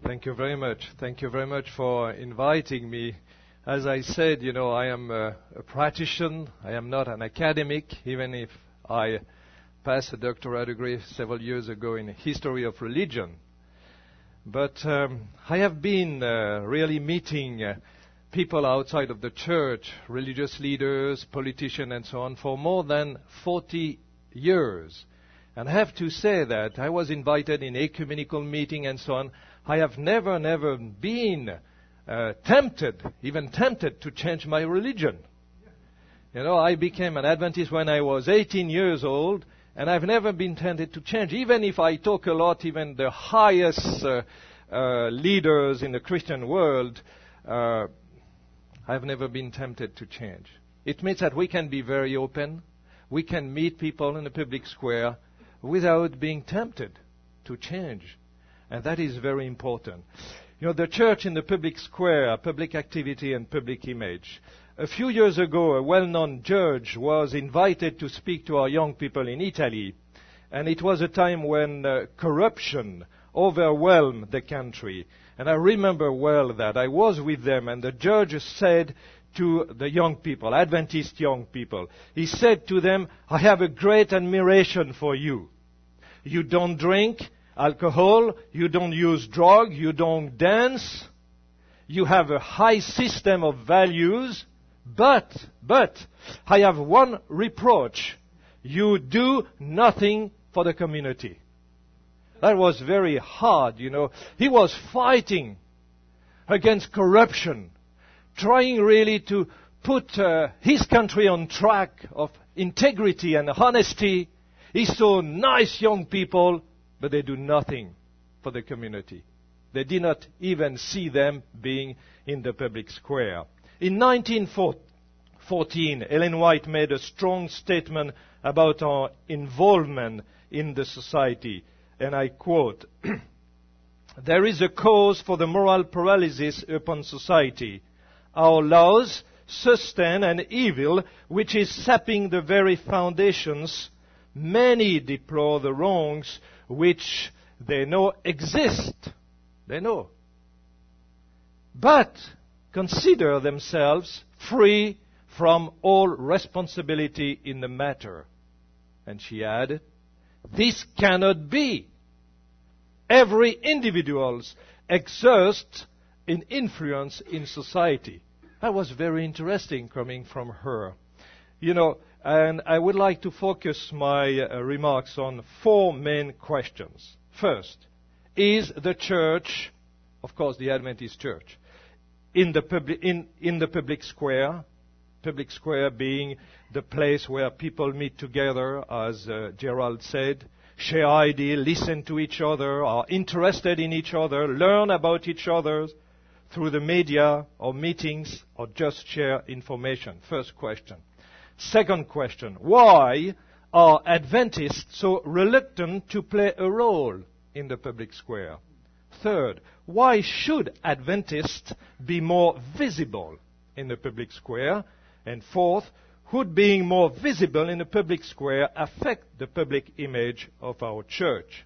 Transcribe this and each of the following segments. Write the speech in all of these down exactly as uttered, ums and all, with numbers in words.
Thank you very much. Thank you very much for inviting me. As I said, you know, I am a, a practitioner. I am not an academic, even if I passed a doctorate degree several years ago in history of religion. But um, I have been uh, really meeting uh, people outside of the church, religious leaders, politicians, and so on, for more than forty years. And I have to say that I was invited in ecumenical meeting and so on. I have never, never been uh, tempted, even tempted to change my religion. You know, I became an Adventist when I was eighteen years old, and I've never been tempted to change. Even if I talk a lot, even the highest uh, uh, leaders in the Christian world, uh, I've never been tempted to change. It means that we can be very open. We can meet people in the public square without being tempted to change. And that is very important. You know, the church in the public square, public activity and public image. A few years ago, a well-known judge was invited to speak to our young people in Italy. And it was a time when uh, corruption overwhelmed the country. And I remember well that I was with them, and the judge said to the young people, Adventist young people, he said to them, I have a great admiration for you. You don't drink alcohol, you don't use drugs, you don't dance, you have a high system of values, but, but, I have one reproach. You do nothing for the community. That was very hard, you know. He was fighting against corruption, trying really to put uh, his country on track of integrity and honesty. He saw nice young people, but they do nothing for the community. They did not even see them being in the public square. In nineteen fourteen, Ellen White made a strong statement about our involvement in the society, and I quote, there is a cause for the moral paralysis upon society. Our laws sustain an evil which is sapping the very foundations. Many deplore the wrongs which they know exist. They know. But consider themselves free from all responsibility in the matter. And she added, this cannot be. Every individual exerts an influence in society. That was very interesting coming from her. You know, and I would like to focus my uh, remarks on four main questions. First, is the church, of course the Adventist church, in the, public, in, in the public square, public square being the place where people meet together, as uh, Gerald said, share ideas, listen to each other, are interested in each other, learn about each other through the media or meetings, or just share information. First question. Second question, why are Adventists so reluctant to play a role in the public square? Third, why should Adventists be more visible in the public square? And fourth, would being more visible in the public square affect the public image of our church?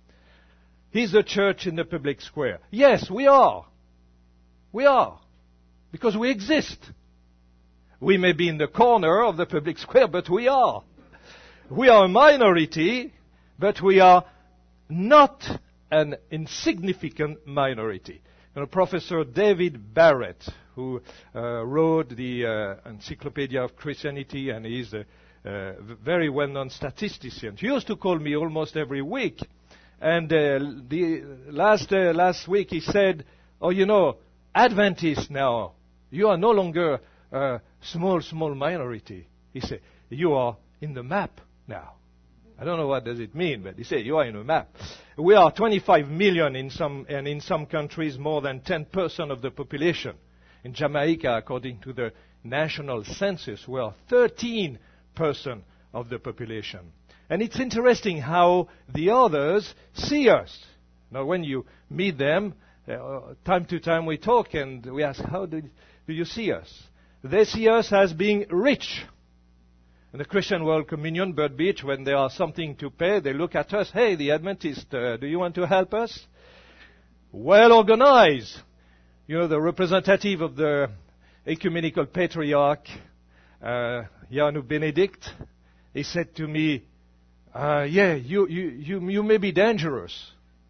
Is the church in the public square? Yes, we are. We are. Because we exist. We may be in the corner of the public square, but we are. We are a minority, but we are not an insignificant minority. You know, Professor David Barrett, who uh, wrote the uh, Encyclopedia of Christianity and is a uh, very well-known statistician, he used to call me almost every week. And uh, the last uh, last week he said, oh, you know, Adventists now, you are no longer a small, small minority. He said, you are in the map now. I don't know what does it mean, but he said, you are in the map. We are twenty-five million in some, and in some countries more than ten percent of the population. In Jamaica, according to the national census, we are thirteen percent of the population. And it's interesting how the others see us. Now, when you meet them, uh, time to time we talk and we ask, how do, do you see us? They see us as being rich. In the Christian World Communion, Bird Beach, when there are something to pay, they look at us, hey, the Adventist, uh, do you want to help us? well organized. You know, the representative of the ecumenical patriarch, uh, Ioannou Benedict, he said to me, uh, yeah, you, you, you, you may be dangerous.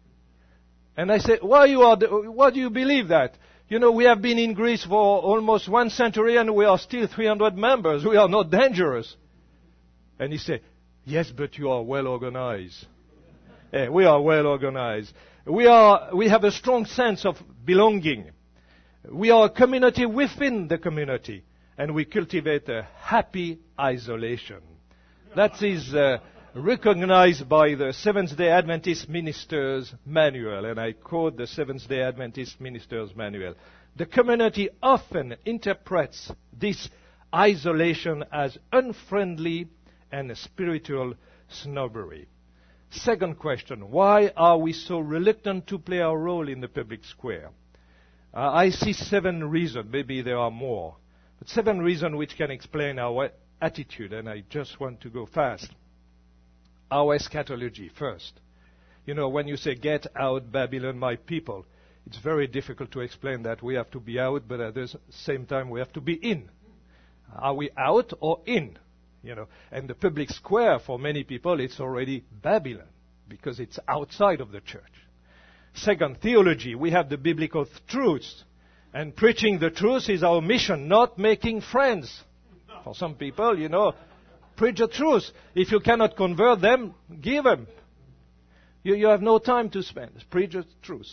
And I said, why, you are, why do you believe that? You know, we have been in Greece for almost one century and we are still three hundred members. We are not dangerous. And he said, yes, but you are well organized. Yeah, we are well organized. We are, we have a strong sense of belonging. We are a community within the community. And we cultivate a happy isolation. That is uh, recognized by the Seventh-day Adventist Ministers Manual. And I quote the Seventh-day Adventist Ministers Manual. The community often interprets this isolation as unfriendly and spiritual snobbery. Second question, why are we so reluctant to play our role in the public square? Uh, I see seven reasons, maybe there are more, but seven reasons which can explain our attitude, and I just want to go fast. Our eschatology, first. You know, when you say, get out, Babylon, my people, it's very difficult to explain that. We have to be out, but at the same time we have to be in. Are we out or in? You know, and the public square, for many people, it's already Babylon, because it's outside of the church. Second, theology. We have the biblical th- truths. And preaching the truth is our mission, not making friends. For some people, you know, preach the truth. If you cannot convert them, give them. You, you have no time to spend. Preach the truth.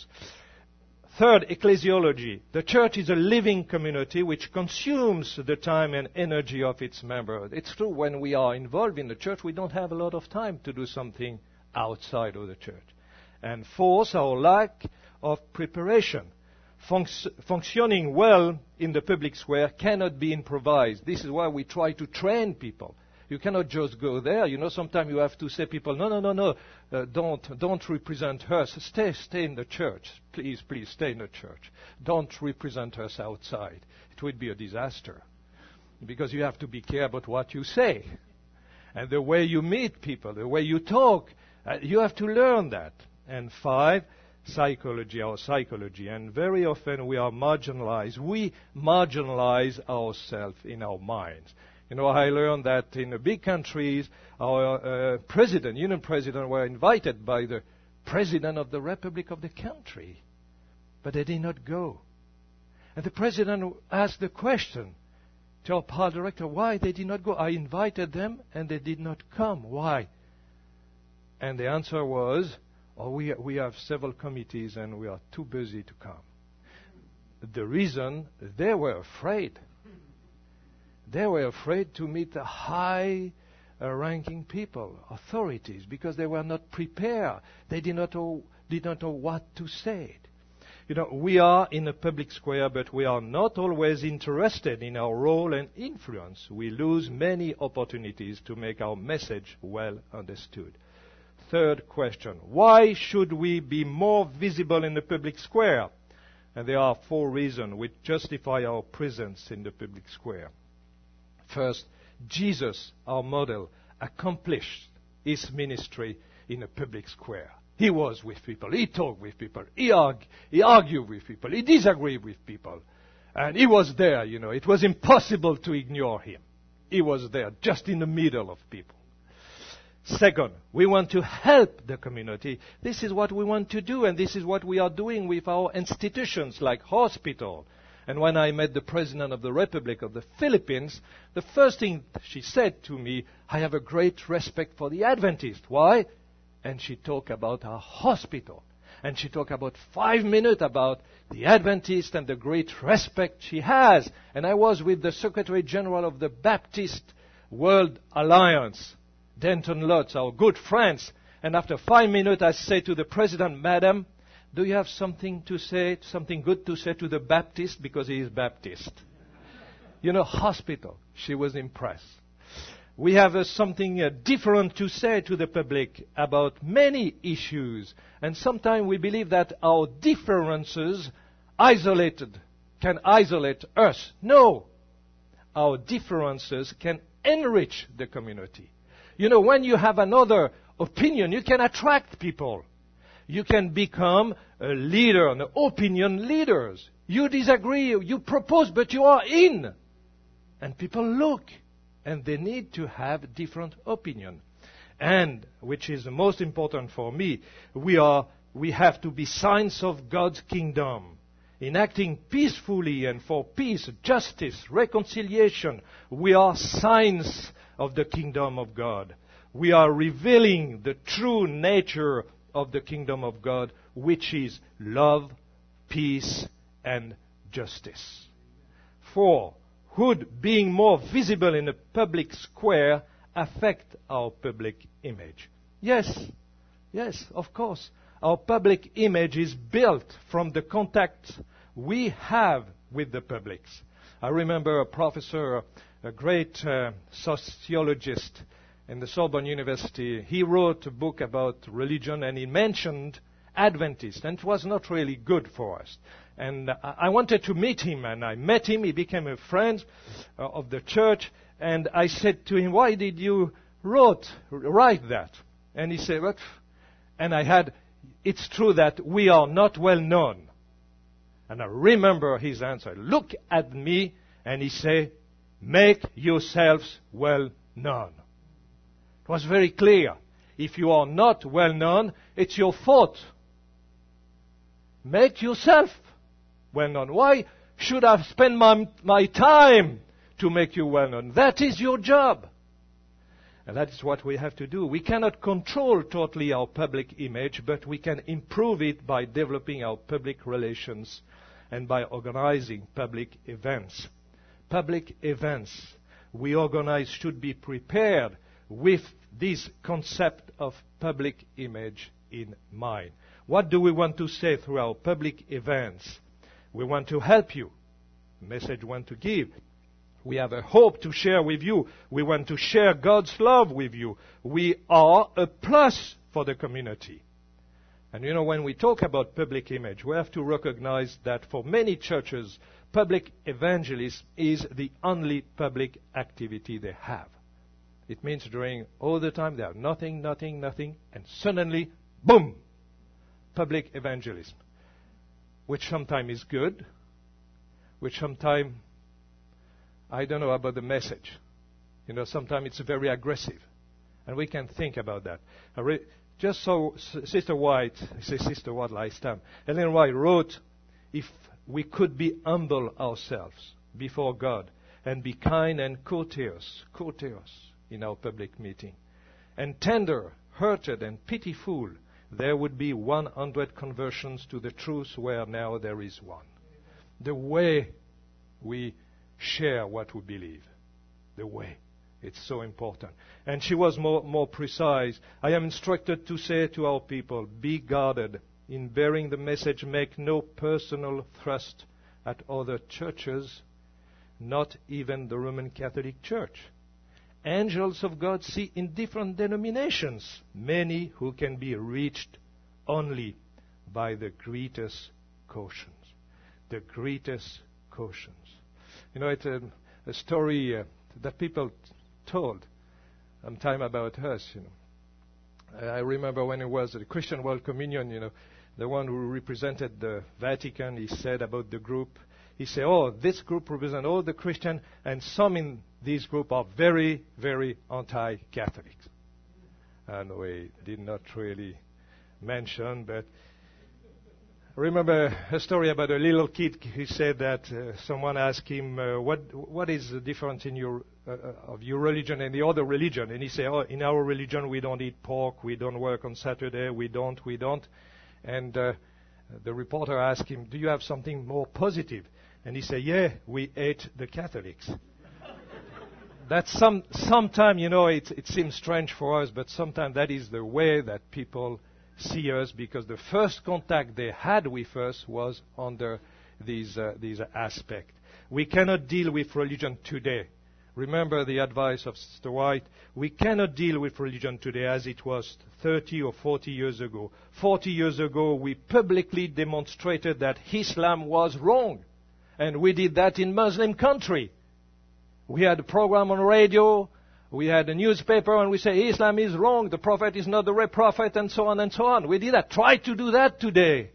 Third, ecclesiology. The church is a living community which consumes the time and energy of its members. It's true, when we are involved in the church, we don't have a lot of time to do something outside of the church. And fourth, our lack of preparation. Func- functioning well in the public square cannot be improvised. This is why we try to train people. You cannot just go there. You know, sometimes you have to say people, no, no, no, no, uh, don't, don't represent us. Stay, stay in the church. Please, please, stay in the church. Don't represent us outside. It would be a disaster. Because you have to be careful about what you say. And the way you meet people, the way you talk, uh, you have to learn that. And five, psychology, our psychology. And very often we are marginalized. We marginalize ourselves in our minds. You know, I learned that in the big countries, our uh, president, union president, were invited by the president of the Republic of the country. But they did not go. And the president asked the question to our par director, why they did not go. I invited them and they did not come. Why? And the answer was, oh, we, we have several committees and we are too busy to come. The reason, they were afraid. They were afraid to meet the high-ranking uh, people, authorities, because they were not prepared. They did not know, did not know what to say. You know, we are in a public square, but we are not always interested in our role and influence. We lose many opportunities to make our message well understood. Third question, why should we be more visible in the public square? And there are four reasons which justify our presence in the public square. First, Jesus, our model, accomplished his ministry in a public square. He was with people. He talked with people. He, arg- he argued with people. He disagreed with people. And he was there, you know. It was impossible to ignore him. He was there, just in the middle of people. Second, we want to help the community. This is what we want to do, and this is what we are doing with our institutions like hospital. And when I met the President of the Republic of the Philippines, the first thing she said to me, I have a great respect for the Adventists. Why? And she talked about our hospital. And she talked about five minutes about the Adventists and the great respect she has. And I was with the Secretary General of the Baptist World Alliance, Denton Lutz, our good friends. And after five minutes, I said to the President, Madam, do you have something to say, something good to say to the Baptist? Because he is Baptist. You know, hospital. She was impressed. We have uh, something uh, different to say to the public about many issues. And sometimes we believe that our differences isolated can isolate us. No. Our differences can enrich the community. You know, when you have another opinion, you can attract people. You can become a leader, an opinion leader. You disagree, you propose, but you are in. And people look, and they need to have different opinion. And, which is the most important for me, we are, we have to be signs of God's kingdom. In acting peacefully and for peace, justice, reconciliation, we are signs of the kingdom of God. We are revealing the true nature of the kingdom of God, which is love, peace, and justice. Four, would being more visible in a public square affect our public image? Yes, yes, of course. Our public image is built from the contact we have with the public. I remember a professor, a great uh, sociologist in the Sorbonne University. He wrote a book about religion, and he mentioned Adventists, and it was not really good for us. And I, I wanted to meet him, and I met him. He became a friend uh, of the church, and I said to him, "Why did you wrote, write that?" And he said, "What?" And I had, "It's true that we are not well known." And I remember his answer. "Look at me," and he said, "Make yourselves well known." It was very clear. If you are not well known, it's your fault. Make yourself well known. Why should I spend my, my time to make you well known? That is your job. And that is what we have to do. We cannot control totally our public image, but we can improve it by developing our public relations and by organizing public events. Public events we organize should be prepared with this concept of public image in mind. What do we want to say through our public events? We want to help you. The message we want to give. We have a hope to share with you. We want to share God's love with you. We are a plus for the community. And you know, when we talk about public image, we have to recognize that for many churches, public evangelism is the only public activity they have. It means during all the time they have nothing, nothing, nothing, and suddenly, boom, public evangelism, which sometimes is good, which sometimes, I don't know about the message. You know, sometimes it's very aggressive, and we can think about that. I re- just so S- Sister White, I say Sister White last time, Ellen White wrote, if we could be humble ourselves before God and be kind and courteous, courteous in our public meeting, and tender, hurted, and pitiful, there would be one hundred conversions to the truth where now there is one. The way we share what we believe, the way, it's so important. And she was more, more precise. I am instructed to say to our people, be guarded in bearing the message, make no personal thrust at other churches, not even the Roman Catholic Church. Angels of God see in different denominations many who can be reached only by the greatest cautions. The greatest cautions. You know, it's a, a story uh, that people t- told some time about us, you know. I remember when it was the Christian World Communion, you know, the one who represented the Vatican, he said about the group, he said, oh, this group represents all the Christians, and some in this group are very, very anti-Catholics. And we did not really mention, but I remember a story about a little kid who said that uh, someone asked him, uh, what what is the difference in your uh, of your religion and the other religion? And he said, oh, in our religion we don't eat pork, we don't work on Saturday, we don't, we don't. And uh, the reporter asked him, do you have something more positive? And he said, yeah, we ate the Catholics. That's some sometimes, you know, it, it seems strange for us, but sometimes that is the way that people see us, because the first contact they had with us was under these uh, these aspects. We cannot deal with religion today. Remember the advice of Sister White. We cannot deal with religion today as it was thirty or forty years ago. forty years ago, we publicly demonstrated that Islam was wrong. And we did that in Muslim country. We had a program on radio. We had a newspaper and we say Islam is wrong, the Prophet is not the right Prophet, and so on and so on. We did that. Try to do that today.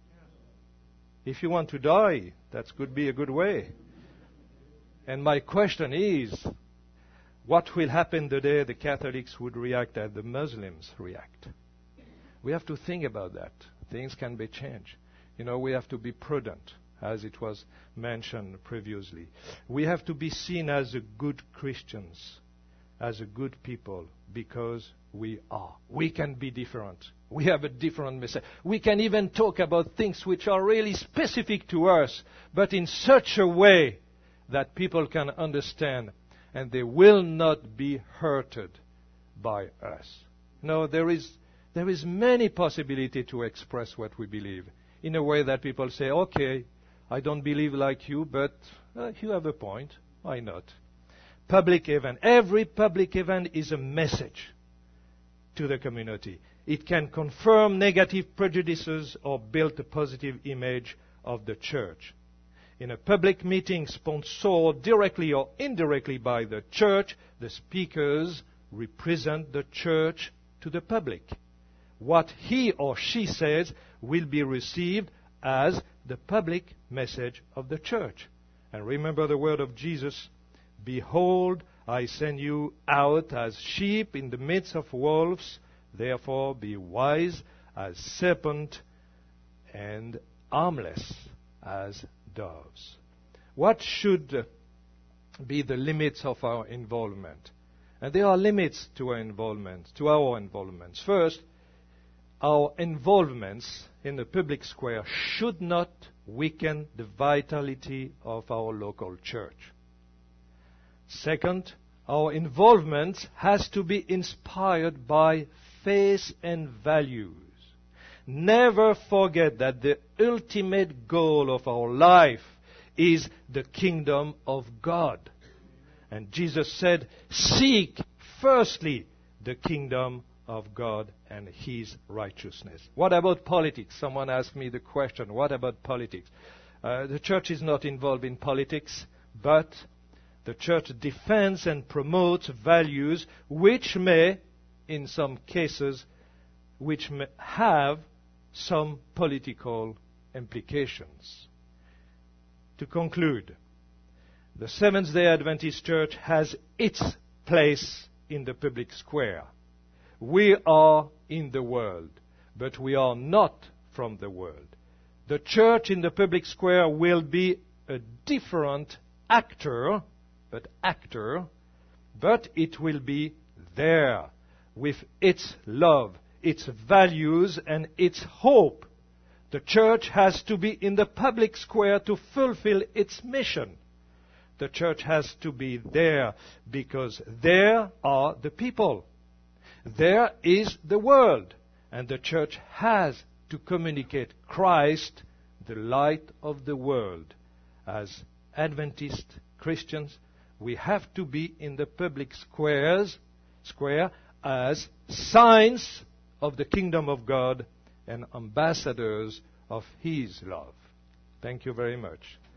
If you want to die, that could be a good way. And my question is, what will happen the day the Catholics would react as the Muslims react? We have to think about that. Things can be changed. You know, we have to be prudent, as it was mentioned previously. We have to be seen as a good Christians, as a good people, because we are. We can be different. We have a different message. We can even talk about things which are really specific to us, but in such a way that people can understand and they will not be hurted by us. No, there is there is many possibility to express what we believe in a way that people say, okay, I don't believe like you, but uh, you have a point. Why not? Public event. Every public event is a message to the community. It can confirm negative prejudices or build a positive image of the church. In a public meeting sponsored directly or indirectly by the church, the speakers represent the church to the public. What he or she says will be received as the public message of the church. And remember the word of Jesus, behold, I send you out as sheep in the midst of wolves. Therefore be wise as serpent and harmless as doves. What should be the limits of our involvement? And there are limits to our involvement, to our involvements. First, our involvements in the public square should not weaken the vitality of our local church. Second, our involvement has to be inspired by faith and values. Never forget that the ultimate goal of our life is the kingdom of God. And Jesus said, seek firstly the kingdom of God and His righteousness. What about politics? Someone asked me the question, what about politics? Uh, the church is not involved in politics, but the church defends and promotes values which may, in some cases, which may have some political implications. To conclude, the Seventh-day Adventist Church has its place in the public square. We are in the world, but we are not from the world. The church in the public square will be a different actor, but actor, but it will be there with its love, its values, and its hope. The church has to be in the public square to fulfill its mission. The church has to be there because there are the people. There is the world. And the church has to communicate Christ, the light of the world. As Adventist Christians, we have to be in the public squares, square as signs of the kingdom of God and ambassadors of His love. Thank you very much.